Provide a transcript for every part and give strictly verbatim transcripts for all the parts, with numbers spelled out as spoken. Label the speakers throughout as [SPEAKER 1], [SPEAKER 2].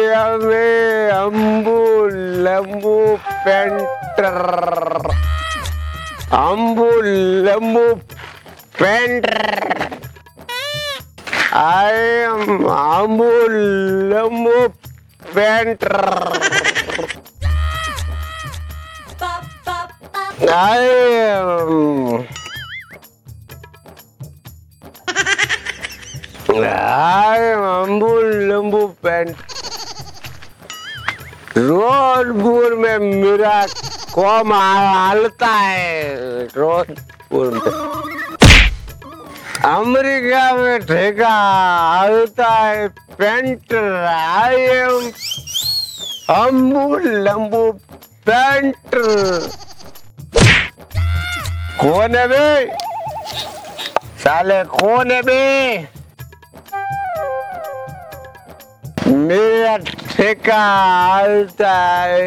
[SPEAKER 1] અમે Ambu Lambu painter Ambu Lambu painter I am Ambu Lambu painter I am I am Ambu Lambu paint Rojpur में मेरा कौम हालता है रोजपुर में अमेरिका में ठेका हालता है painter I am Ambu Lambu painter कौन है बे साले कौन है बे मेरा ठेका हालता है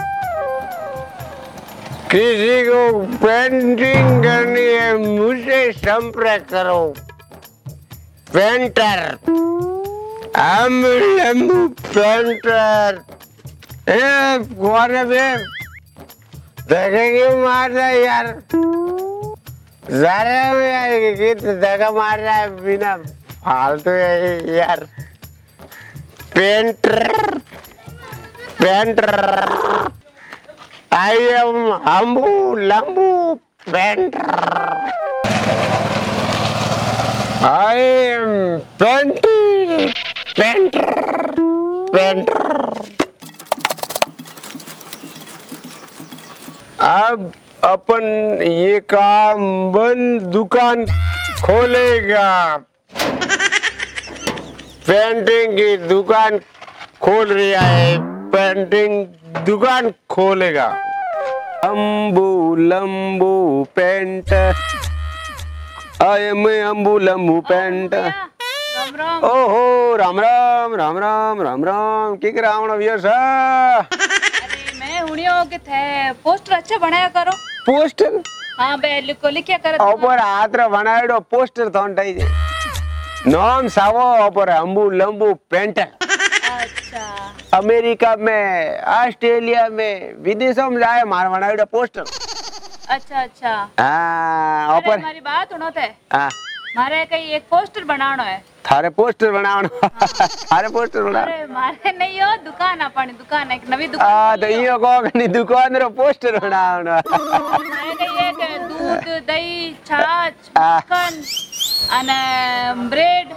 [SPEAKER 1] किसी को पेंटिंग करनी है मुझसे संपर्क करो पेंटर हम लंबू पेंटर ए कौन है बे देखेंगे मारना यार ज़रा में कित धक्का मार रहा है बिना फालतू है यार painter painter I am Ambu Lambu painter I am painter painter painter अब अपन ये काम बंद दुकान खोलेगा पेंटिंग की दुकान खोल रहा है पेंटिंग दुकान खोलेगा अंबू लंबू पेंट आए मैं अंबू लंबू पेंट ओहो राम राम राम राम राम राम की रावण व्यस
[SPEAKER 2] अरे मैं हुनियो के थे पोस्टर अच्छा बनाया करो
[SPEAKER 1] पोस्टर
[SPEAKER 2] हां बे लिखो लिखया करे
[SPEAKER 1] ऊपर हाथ रे बनाएडो पोस्टर थोन थाई जे नाम सावो ऊपर अंबू लंबू पेंटर
[SPEAKER 2] अच्छा
[SPEAKER 1] अमेरिका में ऑस्ट्रेलिया में विदेशों में जाए मार बनाएडो पोस्टर
[SPEAKER 2] अच्छा अच्छा
[SPEAKER 1] हां ऊपर
[SPEAKER 2] हमारी बात सुनो थे
[SPEAKER 1] हां
[SPEAKER 2] मारे कई एक पोस्टर बनानो है
[SPEAKER 1] थारे पोस्टर बनावनो थारे पोस्टर बना
[SPEAKER 2] अरे मारे नहीं हो दुकान अपनी दुकान एक नवी दुकान
[SPEAKER 1] आ तो इयो को कनी दुकान रो पोस्टर बनावनो
[SPEAKER 2] मारे कई एक दूध दही छाछ मक्खन अने ब्रेड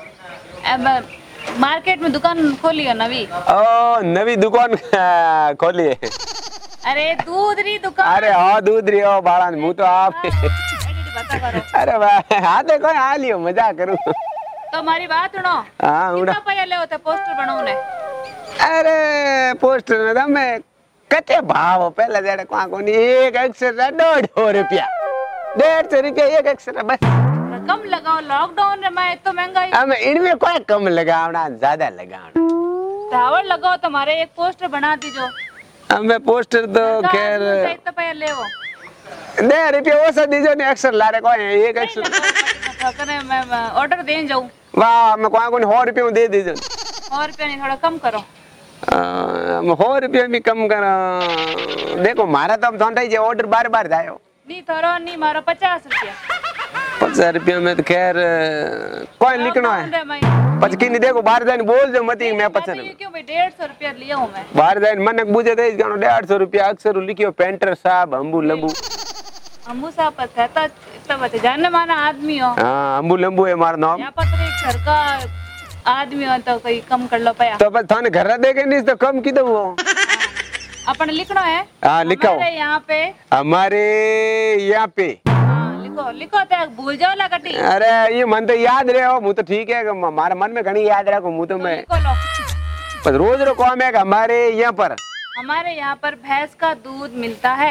[SPEAKER 2] मार्केट में दुकान खोली है नवी
[SPEAKER 1] ओ नवी दुकान खोली है
[SPEAKER 2] अरे दूध री दुकान
[SPEAKER 1] अरे हां दूध री ओ बाळा मु तो आप
[SPEAKER 2] बता करो
[SPEAKER 1] अरे भाई हां तो कोई आ लियो मजाक करूं
[SPEAKER 2] तो हमारी बात सुनो
[SPEAKER 1] हां उड़ा
[SPEAKER 2] कितना पैसा ले होते पोस्टर बनाउने
[SPEAKER 1] अरे पोस्टर में तो मैं कते भाव पहले जेड़े कोआ कोनी एक अक्षर रा दो रुपया डेढ़ सौ रुपया एक अक्षर बस
[SPEAKER 2] कम लगाओ लॉकडाउन रे में तो महंगाई
[SPEAKER 1] हम इनमें कोई कम लगावना ज्यादा लगावना
[SPEAKER 2] टावर लगाओ तुम्हारे एक पोस्टर बना दीजो
[SPEAKER 1] हमें पोस्टर तो खैर
[SPEAKER 2] कितना पैसा लेवो
[SPEAKER 1] डेढ़ रुपया वो सब दीजो ने अक्षर लारे कोई एक अक्षर
[SPEAKER 2] करे मैं ऑर्डर देन जाऊं
[SPEAKER 1] वाह मैं कोई कोनी सौ रुपया दे दीजो
[SPEAKER 2] सौ रुपया नहीं थोड़ा कम करो
[SPEAKER 1] सौ रुपया भी कम करो देखो मारा तो हम जे ऑर्डर बार बार जायो
[SPEAKER 2] नहीं थोड़ा नहीं मारो पचास रुपया
[SPEAKER 1] पचास रुपया में तो खैर कोई लिखना है पचकी नहीं देखो बाहर जाने बोल जो मत मैं पचास
[SPEAKER 2] क्यों भाई डेढ़ सौ रुपया लिया हूँ मैं
[SPEAKER 1] बाहर जाने मन बुझे दे गानो डेढ़ सौ रुपया अक्षर लिखियो पेंटर साहब अंबू लंबू
[SPEAKER 2] अंबू साहब पर कहता इतना बचे जाने माना आदमी हो
[SPEAKER 1] हाँ अंबू लंबू है हमारा नाम
[SPEAKER 2] यहाँ पर एक घर का आदमी हो तो कोई कम कर लो पाया
[SPEAKER 1] तो बस थाने घर देखे नहीं तो कम की दो वो
[SPEAKER 2] अपन लिखना है
[SPEAKER 1] हाँ लिखो
[SPEAKER 2] हमारे यहाँ पे
[SPEAKER 1] हमारे यहाँ पे
[SPEAKER 2] हाँ लिखो लिखो तो भूल जाओ ला कटी
[SPEAKER 1] अरे ये मन तो याद रहे हो मु तो ठीक है हमारे मन में घनी याद रखो मु तो मैं
[SPEAKER 2] लिखो लो
[SPEAKER 1] बस रोज रो काम है हमारे यहाँ पर
[SPEAKER 2] हमारे यहाँ पर भैंस का दूध मिलता है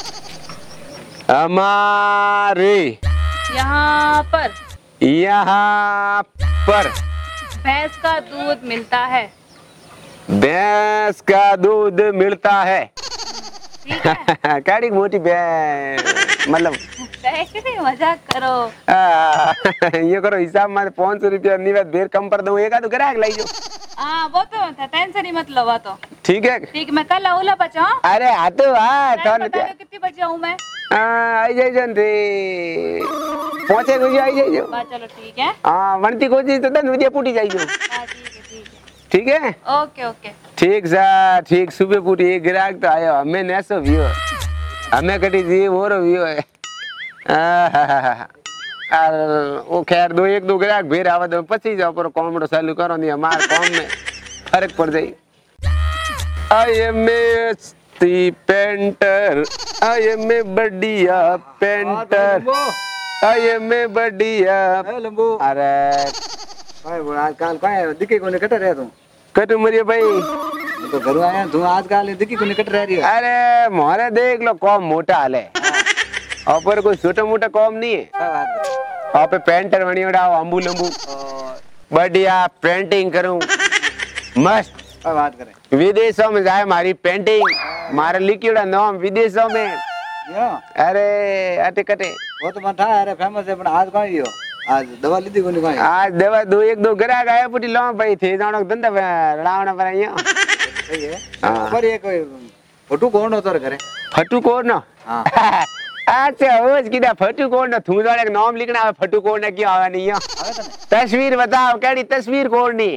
[SPEAKER 1] हमारे
[SPEAKER 2] यहाँ पर
[SPEAKER 1] यहाँ पर
[SPEAKER 2] भैंस का दूध मिलता है
[SPEAKER 1] भैंस का दूध मिलता है
[SPEAKER 2] ठीक है
[SPEAKER 1] काड़ी मोटी भैंस मतलब
[SPEAKER 2] कैसे मजाक करो
[SPEAKER 1] आ, ये करो हिसाब में पाँच सौ रुपया निवेद बेर कम पर दो एक आधो ग्राहक लाई जो
[SPEAKER 2] हाँ वो तो टेंशन ही मत लो वो तो
[SPEAKER 1] ठीक है
[SPEAKER 2] ठीक। मैं कल आऊला बचा
[SPEAKER 1] अरे हाँ तो हाँ तो
[SPEAKER 2] कितनी बजे आऊँ मैं?
[SPEAKER 1] आई जाइए जन रे पहुंचे कुछ आई जाइए
[SPEAKER 2] बा चलो ठीक है।
[SPEAKER 1] हाँ वनती कोशिश तो दस बजे पूटी जाइए
[SPEAKER 2] हाँ ठीक है ठीक है
[SPEAKER 1] ठीक है
[SPEAKER 2] ओके ओके
[SPEAKER 1] ठीक सर ठीक सुबह पूरी एक ग्राहक तो आयो हमें नैसो व्यो हमें कटी जी वो रो व्यो है और वो खैर दो एक दो ग्राहक भेर आवे तो पची जाओ पर कॉमडो चालू करो नहीं हमारे कॉम में फर्क पड़ जाए। I am a painter I am a बढ़िया पेंटर आई एम ए बढ़िया
[SPEAKER 3] लंबू
[SPEAKER 1] अरे
[SPEAKER 3] काय बोल आजकाल काय दिखे कोने कट रहे तू
[SPEAKER 1] कट मरिए भाई
[SPEAKER 3] तो घर आया तू आजकल दिखे कोने कट रह रही है।
[SPEAKER 1] अरे मोरे देख लो कॉम मोटा हाले और पर कोई छोटा मोटा कॉम नहीं है
[SPEAKER 3] क्या बात है
[SPEAKER 1] और पे पेंटर बनी उड़ाओ अम्बू लंबू बढ़िया पेंटिंग करूं मस्त
[SPEAKER 3] क्या बात करे
[SPEAKER 1] विदेशों में जाए हमारी पेंटिंग मारा लिखी उड़ा नाम विदेशों में
[SPEAKER 3] यो
[SPEAKER 1] अरे अटे कटे
[SPEAKER 3] वो तो मठा अरे फेमस है पण आज कौन यो आज दवा लीधी कोनी कौन
[SPEAKER 1] आज दवा दो एक दो ग्राहक आए पुटी लो भाई थे जानो धंधा रावण पर आयो
[SPEAKER 3] सही है
[SPEAKER 1] हाँ।
[SPEAKER 3] पर ये कोई फोटो कौन हो तोरे घरे
[SPEAKER 1] फटू कोर ना
[SPEAKER 3] हां
[SPEAKER 1] अच्छा होज किदा फटू कोर ना थू जाने नाम लिखना है फटू कोर ना क्यों आवा नहीं
[SPEAKER 3] आवे तने
[SPEAKER 1] तस्वीर बताओ केड़ी तस्वीर कोर नहीं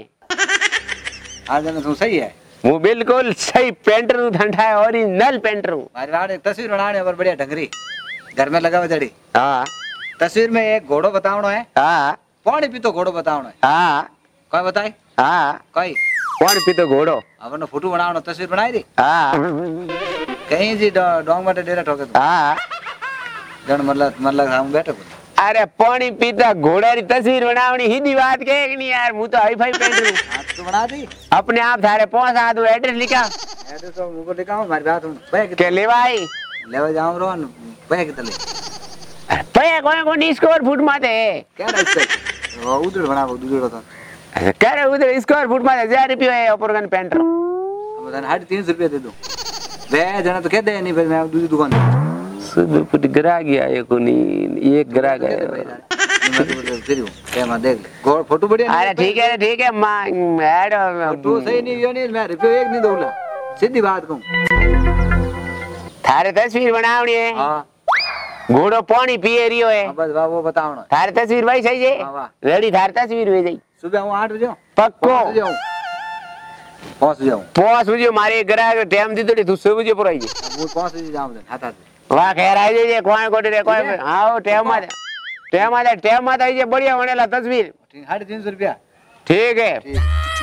[SPEAKER 3] आज ने तू सही है
[SPEAKER 1] वो बिल्कुल सही पेंटर हूँ ठंडा है ओरिजिनल पेंटर हूँ
[SPEAKER 3] मारी राड एक तस्वीर बनाने पर बढ़िया ढंगरी घर में लगावे जड़ी
[SPEAKER 1] हाँ
[SPEAKER 3] तस्वीर में एक घोड़ो बतावनो है
[SPEAKER 1] हाँ
[SPEAKER 3] पानी पीतो घोड़ो बतावनो है
[SPEAKER 1] हाँ
[SPEAKER 3] कोई बताई
[SPEAKER 1] हाँ
[SPEAKER 3] कोई
[SPEAKER 1] कौन पीतो घोड़ो
[SPEAKER 3] अपन फोटो बनावनो तस्वीर बनाई दी
[SPEAKER 1] हाँ
[SPEAKER 3] कहीं जी डोंग माटे डेरा ठोके तू
[SPEAKER 1] हाँ
[SPEAKER 3] जण मतलब मतलब हम बैठे को
[SPEAKER 1] अरे पानी पीता घोड़ा री तस्वीर बनावनी हिंदी बात के नहीं यार मुँह तो हाई फाई पेंटर हूँ
[SPEAKER 3] हां तो बना दी
[SPEAKER 1] अपने आप थारे पहुंच आ दो एड्रेस लिखा
[SPEAKER 3] एड्रेस तो मुको लिखाओ मारी बात हूं बैग
[SPEAKER 1] के ले भाई
[SPEAKER 3] लेवे जाऊं रोन बैग तले
[SPEAKER 1] पे कोई कोई स्क्वायर फुट माते
[SPEAKER 3] क्या रास्ते वो उधर बना वो दूसरा था
[SPEAKER 1] कह रहे उधर स्क्वायर फुट माते हजार रुपये है ऊपर गन पेंटर
[SPEAKER 3] हम बता साढ़े तीन सौ रुपये दे दो वे जना तो कह दे नहीं फिर मैं दूसरी दुकान
[SPEAKER 1] सुबह फुट गिरा गया ये को नहीं एक गिरा गया
[SPEAKER 3] मैं तो फिर हूं क्या मैं देख ले फोटो बढ़िया
[SPEAKER 1] अरे ठीक है ठीक है मां ऐड
[SPEAKER 3] फोटो सही नहीं यो नहीं मैं रुपये एक नहीं दूंगा सीधी बात कहूं
[SPEAKER 1] थारे तस्वीर बनावनी है
[SPEAKER 3] हां
[SPEAKER 1] घोड़ो पानी पिए रियो है
[SPEAKER 3] बस वाह वो बताओ ना
[SPEAKER 1] थारे तस्वीर भाई सही है
[SPEAKER 3] हाँ, वाह।
[SPEAKER 1] रेडी थारे तस्वीर भेज जाई
[SPEAKER 3] सुबह हूं आठ बजे
[SPEAKER 1] पक्को
[SPEAKER 3] पहुंच जाऊं पहुंच जाऊं
[SPEAKER 1] पांच बजे मारे ग्राहक टाइम दी तो तू छह बजे पर आई
[SPEAKER 3] वो पांच बजे जाऊं हाथ हाथ
[SPEAKER 1] वाह खैर आई जे कोई कोटी रे कोई हां टाइम में टाइम में टाइम में आई जे बढ़िया बनेला तस्वीर
[SPEAKER 3] ठीक साढ़े तीन सौ रुपया
[SPEAKER 1] ठीक है
[SPEAKER 3] ठीक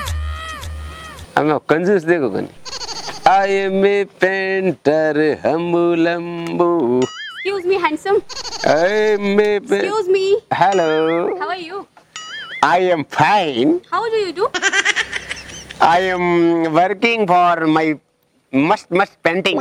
[SPEAKER 1] हमें कंजूस देखो कनी I am a painter Ambu Lambu
[SPEAKER 2] Excuse me, handsome.
[SPEAKER 1] I am a
[SPEAKER 2] Excuse me.
[SPEAKER 1] Hello
[SPEAKER 2] How are you?
[SPEAKER 1] I am fine
[SPEAKER 2] How do you do?
[SPEAKER 1] I am working for my must must painting.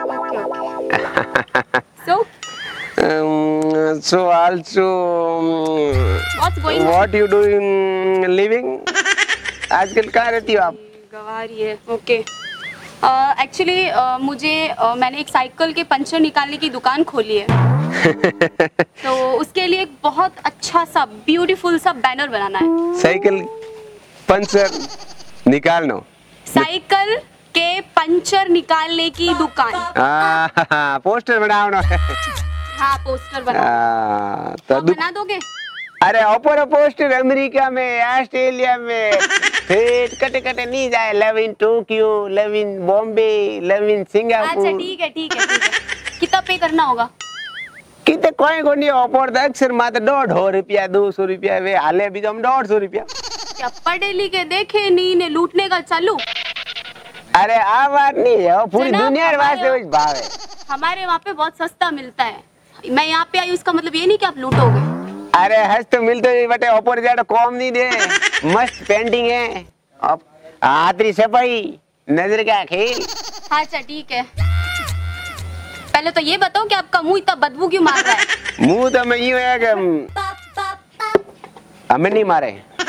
[SPEAKER 2] So,
[SPEAKER 1] Um, so also, um,
[SPEAKER 2] what's going on?
[SPEAKER 1] what you doing living? आजकल कहाँ रहती हो आप?
[SPEAKER 2] गवारी है okay actually मुझे uh, मैंने एक साइकिल के पंचर निकालने की दुकान खोली है तो उसके लिए एक बहुत अच्छा सा ब्यूटीफुल सा बैनर बनाना है।
[SPEAKER 1] साइकिल पंचर निकालना।
[SPEAKER 2] साइकिल के पंचर निकालने की दुकान।
[SPEAKER 1] हाँ, पोस्टर बनाना।
[SPEAKER 2] हाँ पोस्टर बना
[SPEAKER 1] हाँ,
[SPEAKER 2] तो
[SPEAKER 1] तो दु-
[SPEAKER 2] बना दोगे?
[SPEAKER 1] अरे ऊपर पोस्टर अमेरिका में ऑस्ट्रेलिया में फिर कटे कटे नहीं जाए love in Tokyo love in Bombay love in
[SPEAKER 2] अच्छा
[SPEAKER 1] सिंगापुर
[SPEAKER 2] ठीक है ठीक है ठीक है कितना पे करना होगा?
[SPEAKER 1] कितने कोई को नहीं ऊपर तो अक्सर मात्र दो ढो रुपया दो सौ रुपया वे हाले भी तो हम दो सौ रुपया
[SPEAKER 2] क्या पढ़े लिखे देखे नहीं ने लूटने का चालू?
[SPEAKER 1] अरे आ बात नहीं है वो पूरी
[SPEAKER 2] जनाब,
[SPEAKER 1] दुनिया के वास्ते
[SPEAKER 2] हमारे-
[SPEAKER 1] कुछ भाव है।
[SPEAKER 2] हमारे वहाँ पे बहुत सस्ता मिलता है। मैं यहाँ पे आई हूँ इसका मतलब ये नहीं कि आप लूटोगे।
[SPEAKER 1] अरे हंस तो मिलते ही बटे ऊपर जाए कॉम नहीं दे मस्त पेंटिंग है अब हाथरी सफाई नजर का खेल।
[SPEAKER 2] अच्छा ठीक है पहले तो ये बताओ कि आपका मुंह इतना बदबू क्यों मार रहा है?
[SPEAKER 1] मुंह तो मैं यूं है कि हम- हमें नहीं मारे।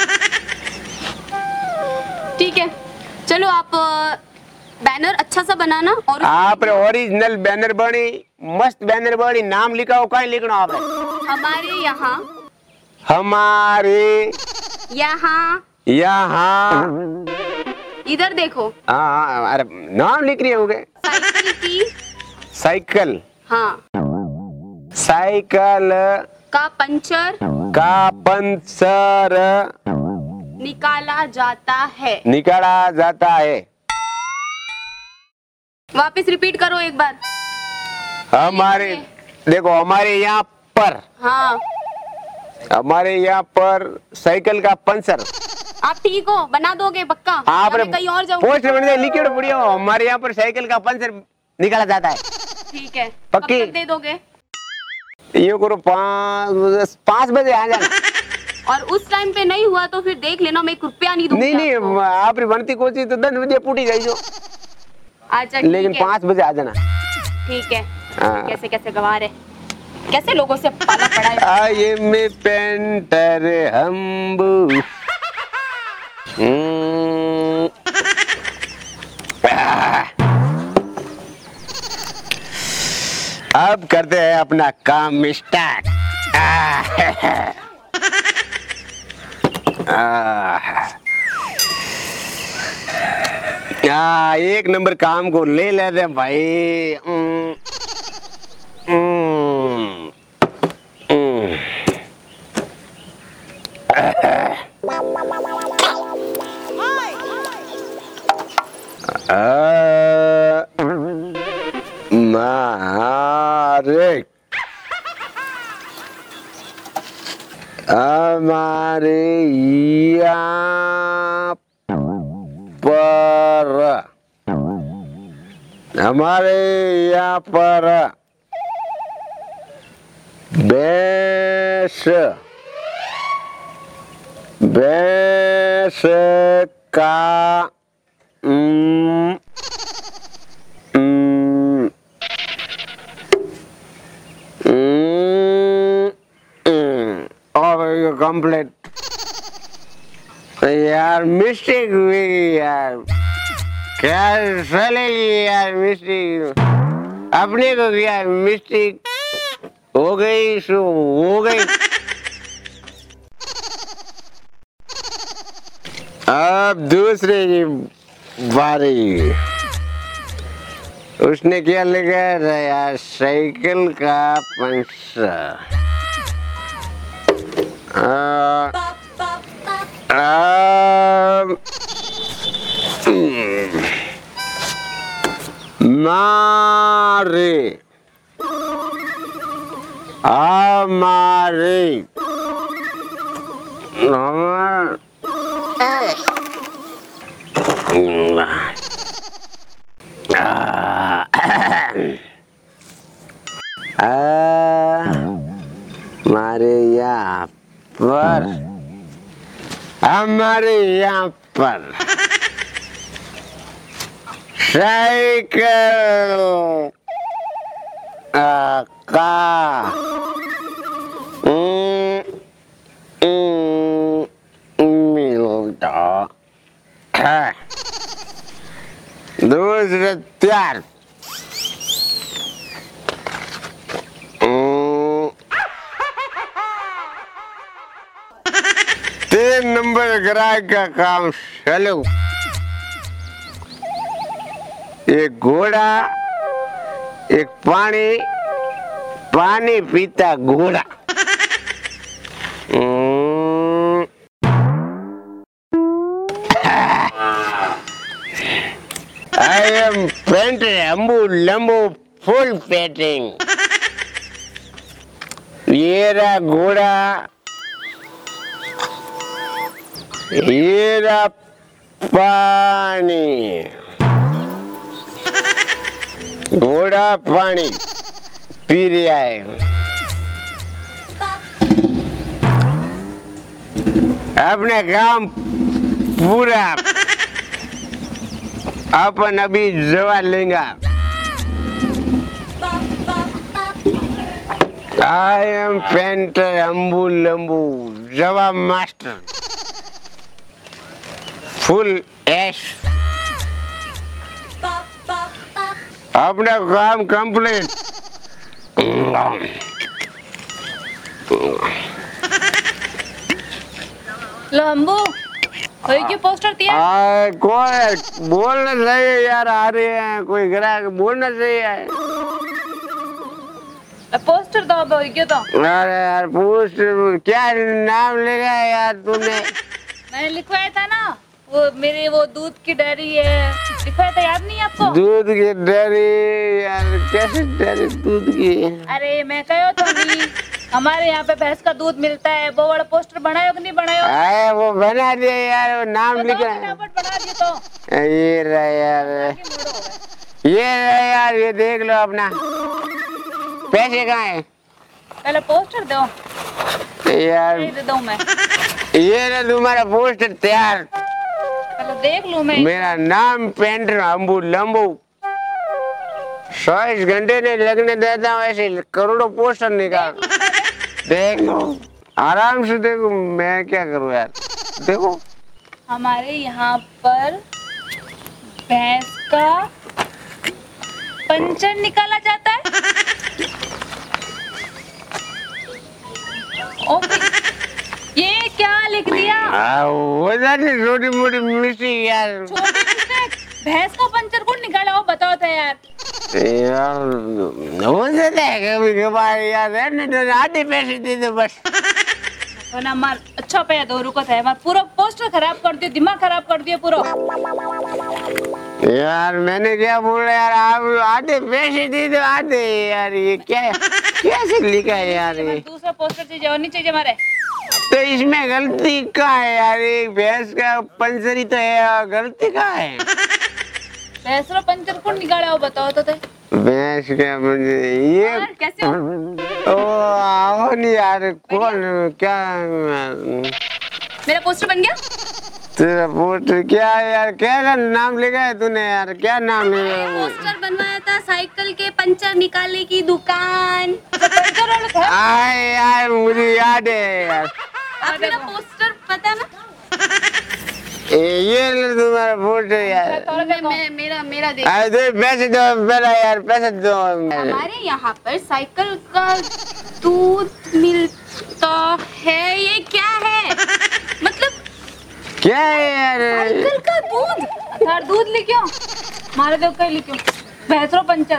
[SPEAKER 2] ठीक है चलो आप अ, बैनर अच्छा सा बनाना और उस-
[SPEAKER 1] आप ओरिजिनल बैनर बनी मस्त बैनर बनी नाम लिखा हो कहीं लिखना आप
[SPEAKER 2] हमारे यहाँ
[SPEAKER 1] हमारे
[SPEAKER 2] यहाँ
[SPEAKER 1] यहाँ
[SPEAKER 2] इधर देखो।
[SPEAKER 1] हाँ हाँ, अरे नाम लिख रही हो गए।
[SPEAKER 2] साइकिल की,
[SPEAKER 1] साइकिल,
[SPEAKER 2] हाँ,
[SPEAKER 1] साइकिल
[SPEAKER 2] का पंचर
[SPEAKER 1] का पंचर
[SPEAKER 2] निकाला जाता है।
[SPEAKER 1] निकाला जाता है।
[SPEAKER 2] वापस रिपीट करो एक बार।
[SPEAKER 1] हमारे देखो, हमारे यहाँ पर,
[SPEAKER 2] हाँ,
[SPEAKER 1] हमारे यहाँ पर साइकिल का पंचर।
[SPEAKER 2] आप ठीक हो, बना दोगे पक्का?
[SPEAKER 1] आप
[SPEAKER 2] या मैं कहीं और जाऊँ?
[SPEAKER 1] पोस्ट बन जाए, लिखिए बढ़िया हो, हमारे यहाँ पर साइकिल का पंचर निकाला जाता है।
[SPEAKER 2] ठीक है,
[SPEAKER 1] पक्की?
[SPEAKER 2] कब तक दे दोगे?
[SPEAKER 1] ये करो, पाँच पाँच बजे आ जाना।
[SPEAKER 2] और उस टाइम पे नहीं हुआ तो फिर देख लेना, मैं एक रुपया नहीं दूंगी
[SPEAKER 1] नहीं नहीं,
[SPEAKER 2] आपको।
[SPEAKER 1] आप बनती कोची तो दस बजे पूटी जाइयो,
[SPEAKER 2] अच्छा ठीक
[SPEAKER 1] लेकिन
[SPEAKER 2] है,
[SPEAKER 1] पाँच बजे आ जाना।
[SPEAKER 2] ठीक है।
[SPEAKER 1] हाँ।
[SPEAKER 2] कैसे कैसे गवा रहे, कैसे लोगों से पाला पड़ा है।
[SPEAKER 1] I am a painter Ambu. Hmm. अब करते हैं अपना काम स्टार्ट। आ, एक नंबर काम को ले लेते हैं भाई। हम्म, हम्म, हम्म। आ, मारे हमारे यहाँ पर, हमारे यहाँ पर भैंस, भैंस का उम, उम, उम, उम, और ये कंप्लीट। यार मिस्टेक हुई यार, क्या चलेगी यार, मिस्टेक अपने को क्या मिस्टेक हो गई सो हो गई। अब दूसरे की बारी। उसने क्या लिखा है यार, साइकिल का पंचर। आ, आ, मारे हमारे हमारे हमारे यहाँ पर, हमारे यहाँ पर साइकिल आ, का उम, उम, मिलता है। दूसरे त्यार उम, तीन नंबर ग्राहक का काम चलो। एक घोड़ा, एक पानी, पानी पीता घोड़ा। I am painting Ambu Lambu full painting. ये रहा घोड़ा, ये रहा पानी, घोड़ा पानी पी रहा है। अपने काम पूरा अपन अभी जवाब लेंगे। I am painter Ambu Lambu जवाब मास्टर फुल एश। अपना काम कंप्लीट।
[SPEAKER 2] लो अम्बू,
[SPEAKER 4] कोई क्यों पोस्टर दिया?
[SPEAKER 1] आ, कौन बोलना चाहिए यार, आ रहे हैं कोई ग्राहक, बोलना चाहिए।
[SPEAKER 4] पोस्टर दो भाई क्यों तो?
[SPEAKER 1] अरे यार पोस्ट क्या नाम लिखा है यार तूने?
[SPEAKER 4] मैंने लिखवाया था ना, वो मेरे वो दूध की डेयरी है, लिखवाया था, याद नहीं आपको?
[SPEAKER 1] दूध की डेयरी यार, कैसे डेयरी दूध की?
[SPEAKER 4] अरे मैं कहो तो नहीं, हमारे यहाँ पे भैंस का दूध मिलता है, वो वाला पोस्टर बनायो कि नहीं बनायो?
[SPEAKER 1] आए वो बना दिया यार, वो नाम
[SPEAKER 4] तो
[SPEAKER 1] लिखा
[SPEAKER 4] दो
[SPEAKER 1] है।
[SPEAKER 4] फटाफट बना दिए तो।
[SPEAKER 1] ये रहा यार, ये रहा यार, ये देख लो अपना। पैसे कहाँ है?
[SPEAKER 4] पहले पोस्टर दो
[SPEAKER 1] यार
[SPEAKER 4] दे दो मैं,
[SPEAKER 1] ये ना तुम्हारा पोस्टर तैयार।
[SPEAKER 4] पहले देख लूं मैं।
[SPEAKER 1] मेरा नाम पेंटर अम्बू लंबू, चौबीस घंटे नहीं लगने देता हूँ, ऐसे करोड़ों पोस्टर निकाल। देख लो आराम से, देखो मैं क्या करूँ यार, देखो।
[SPEAKER 4] हमारे यहाँ पर भैंस का पंचर निकाला जाता है। ओके, ये क्या लिख दिया?
[SPEAKER 1] आ, हो जाती छोटी मोटी मिस्टेक यार।
[SPEAKER 4] छोटी मिस्टेक, भैंस का पंचर कौन निकाला वो बताओ तो यार।
[SPEAKER 1] यार हो जाता है कभी कभार यार, रहने दो, आधे पैसे दे दो बस।
[SPEAKER 4] तो ना मार अच्छा पे दो, रुको थे मार पूरा पोस्टर खराब कर दियो, दिमाग खराब कर दियो पूरा।
[SPEAKER 1] यार मैंने क्या बोला यार, आप आधे पैसे दे दो, आधे यार। ये क्या है, कैसे लिखा है यार ये?
[SPEAKER 4] दूसरा पोस्टर चाहिए और नहीं चाहिए हमारे।
[SPEAKER 1] तो इसमें गलती कहाँ है यार? एक भैंस का पंचर ही तो है, गलती कहाँ है?
[SPEAKER 4] भैंस का पंचर कौन निकाला वो बताओ तो थे।
[SPEAKER 1] भैंस का पंचर ये?
[SPEAKER 4] यार, कैसे हो?
[SPEAKER 1] ओ आओ नहीं यार, कौन क्या?
[SPEAKER 2] मेरा पोस्टर बन गया।
[SPEAKER 1] तेरा पोस्टर क्या है यार, क्या नाम लिखा है तूने यार, क्या नाम लिखा है?
[SPEAKER 2] पोस्टर बनवाया था साइकिल के पंचर निकालने की दुकान।
[SPEAKER 1] आए यार मुझे याद है यार।
[SPEAKER 2] आप मेरा पोस्टर पता है ना?
[SPEAKER 1] ए, ये ले तुम्हारा पोस्टर यार।
[SPEAKER 2] मैं, मैं, मेरा मेरा देख।
[SPEAKER 1] अरे दे पैसे दो पहला यार, पैसे दो।
[SPEAKER 2] हमारे यहाँ पर साइकिल का दूध मिलता है, ये क्या है? मतलब
[SPEAKER 1] क्या है यार?
[SPEAKER 2] साइकिल का दूध?
[SPEAKER 4] यार दूध लिखियो, मारे दो कहीं लिखियो, भैंसरो पंचर।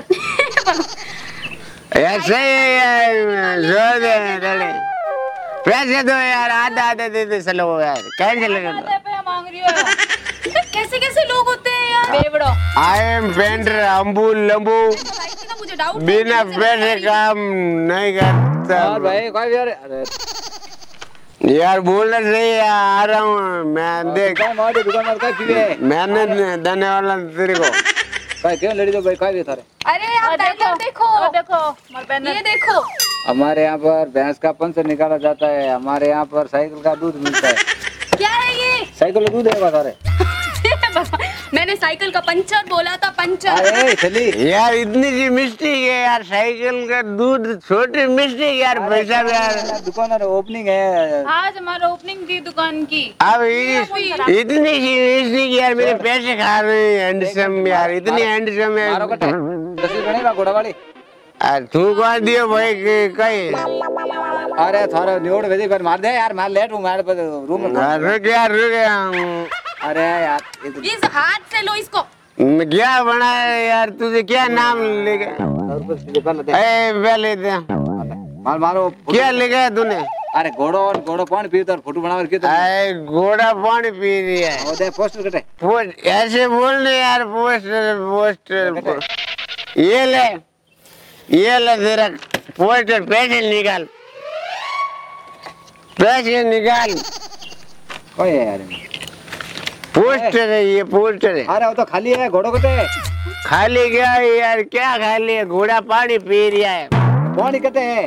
[SPEAKER 1] यार सही है यार, जोर दे दे। पैसे दो यार, आधा आधा दे दे, चलो यार कैंसिल कर दो।
[SPEAKER 4] पे मांग रही हो
[SPEAKER 2] कैसे कैसे लोग होते हैं यार?
[SPEAKER 4] बेवड़ो।
[SPEAKER 1] I am painter Ambu Lambu,
[SPEAKER 2] cycle का मुझे डाउट
[SPEAKER 1] बिना पैसे काम नहीं करता।
[SPEAKER 3] और भाई कोई भी, अरे
[SPEAKER 1] यार बोलना सही है, आ रहा हूँ मैं, देख
[SPEAKER 3] दुकान मार दे, दुकान मार, कोई पीवे
[SPEAKER 1] मैंने देने वाला तेरे को।
[SPEAKER 3] कोई क्यों लड़ी दो भाई, कोई भी थारे।
[SPEAKER 2] अरे आप बैनर देखो,
[SPEAKER 4] और देखो मार बैनर
[SPEAKER 2] ये देखो।
[SPEAKER 3] हमारे यहाँ पर भैंस का पंचर निकाला जाता है, हमारे यहाँ पर साइकिल का दूध मिलता है।
[SPEAKER 2] क्या है ये?
[SPEAKER 3] साइकिल का दूध है सारे।
[SPEAKER 2] मैंने साइकिल का पंचर बोला था, पंचर।
[SPEAKER 3] अरे चली
[SPEAKER 1] यार इतनी सी मिस्टेक है यार, साइकिल का दूध छोटी मिस्टेक यार, पैसा भी यार।
[SPEAKER 3] दुकान ओपनिंग है
[SPEAKER 4] आज हमारा ओपनिंग थी दुकान की।
[SPEAKER 1] अब इस- इतनी सी मिस्टेक यार, मेरे पैसे खा रहे हैं हैंडसम यार, इतनी हैंडसम
[SPEAKER 3] मारो
[SPEAKER 1] यार।
[SPEAKER 3] कटे तस्वीर बनेगा घोड़ा वाली।
[SPEAKER 1] आ, तू कौन दियो भाई कहीं?
[SPEAKER 3] अरे थारा नियोड़ भेजी पर मार दे यार, मार लेट हूँ मार पर रूम में।
[SPEAKER 1] रुक यार रुक यार।
[SPEAKER 3] अरे यार ये तो
[SPEAKER 2] इस हाथ से लो इसको।
[SPEAKER 1] मैं क्या बना है यार, तुझे क्या नाम लिखा? ए पहले दे।
[SPEAKER 3] मार मारो
[SPEAKER 1] क्या लिखा है तूने?
[SPEAKER 3] अरे घोड़ो घोड़ो पानी पीता और फोटो बनावर क्यों?
[SPEAKER 1] अरे घोड़ा पानी पी रही है।
[SPEAKER 3] ओ दे पोस्टर कटे।
[SPEAKER 1] पोस्ट ऐसे बोलने यार, पोस्टर पोस्टर। ये ले ये ले तेरा पोस्टर, पैसे निकाल, पैसे निकाल।
[SPEAKER 3] ओए यार
[SPEAKER 1] पोस्टर है ये, पोस्टर है।
[SPEAKER 3] अरे वो तो खाली है, घोड़ो कटे।
[SPEAKER 1] खाली क्या है यार, क्या खाली है? घोड़ा पानी पी रहा है।
[SPEAKER 3] पानी कटे है,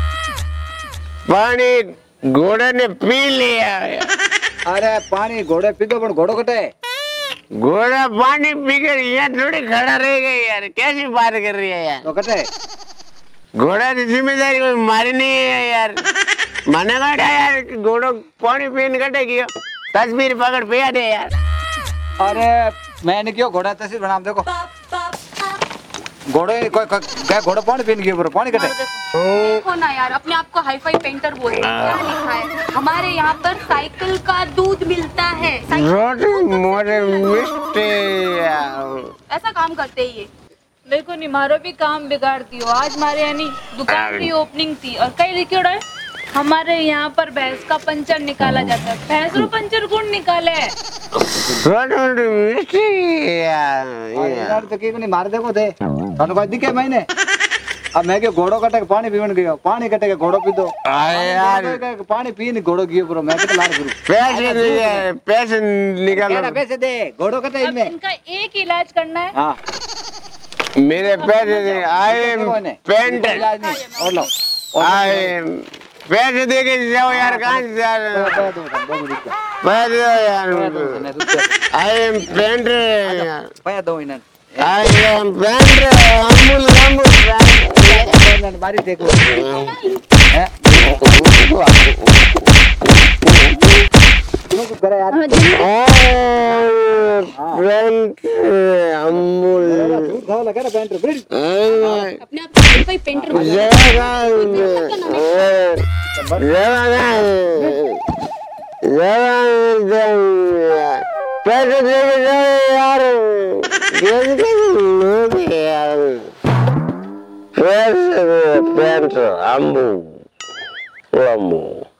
[SPEAKER 1] पानी घोड़े ने पी लिया है।
[SPEAKER 3] अरे पानी घोड़े पी दो पर घोड़ो कटे।
[SPEAKER 1] घोड़ा पानी पीकर यहाँ थोड़ी खड़ा रह गया यार, कैसी बात कर रही है यार?
[SPEAKER 3] तो कटे
[SPEAKER 1] घोड़ा की जिम्मेदारी कोई मारी नहीं है यार, मना काटा यार, घोड़ो पानी पीने कटेगी। तस्वीर पकड़ पे दे यार।
[SPEAKER 3] अरे मैंने क्यों घोड़ा तस्वीर बना देखो। घोड़े कोई क्या घोड़ा पानी पीने गया पानी कटे
[SPEAKER 2] देखो ना यार, अपने आप को हाई फाई पेंटर बोलते हैं, क्या लिखा है हमारे यहाँ पर? साइकिल का दूध मिलता है। साइकिल-
[SPEAKER 1] रोटी मोरे मिस्टे
[SPEAKER 2] ऐसा काम करते ही ये।
[SPEAKER 4] देखो नहीं मारो भी काम बिगाड़ दियो। आज हमारे यानी दुकान की ओपनिंग थी और कई लिखियोड़ा है हमारे यहाँ पर भैंस का पंचर निकाला जाता है। भैंस रो पंचर कौन निकाले?
[SPEAKER 1] रोटी मिस्टे
[SPEAKER 3] यार तो की नहीं मार देखो थे थाने कोई दिखे मैंने अब मैं के घोड़ो कटे के पानी पीवन गयो पानी कटे के घोड़ो पी दो
[SPEAKER 1] यार
[SPEAKER 3] पानी पी नहीं घोड़ो गियो पूरा मैं के लार करूं
[SPEAKER 1] पैसे नहीं पैसे निकालो
[SPEAKER 3] क्या पैसे दे घोड़ो कटे
[SPEAKER 4] अब
[SPEAKER 3] इनमें
[SPEAKER 4] इनका एक इलाज करना है।
[SPEAKER 3] हां
[SPEAKER 1] मेरे पैसे आई एम पेंट
[SPEAKER 3] और लो
[SPEAKER 1] आई एम पैसे दे के जाओ यार कहाँ से जा रहे हो?
[SPEAKER 3] दो दो दो मिनट
[SPEAKER 1] पैसे दो यार
[SPEAKER 3] मैं तो
[SPEAKER 1] आई एम पेंट यार
[SPEAKER 3] पाया दो इन्हें
[SPEAKER 1] I am paint Amul Amul
[SPEAKER 3] बारी देखो हैं तू करे यार
[SPEAKER 1] पेंट अमूल
[SPEAKER 3] दूध खाओ लगा ना पेंटर फिर
[SPEAKER 2] अपने आप को हाई फाई पेंटर बोलते हैं।
[SPEAKER 1] पैसे दे के जाओ यार कैसे कैसे लोग हैं यार पैसे पेंट अमूल अमूल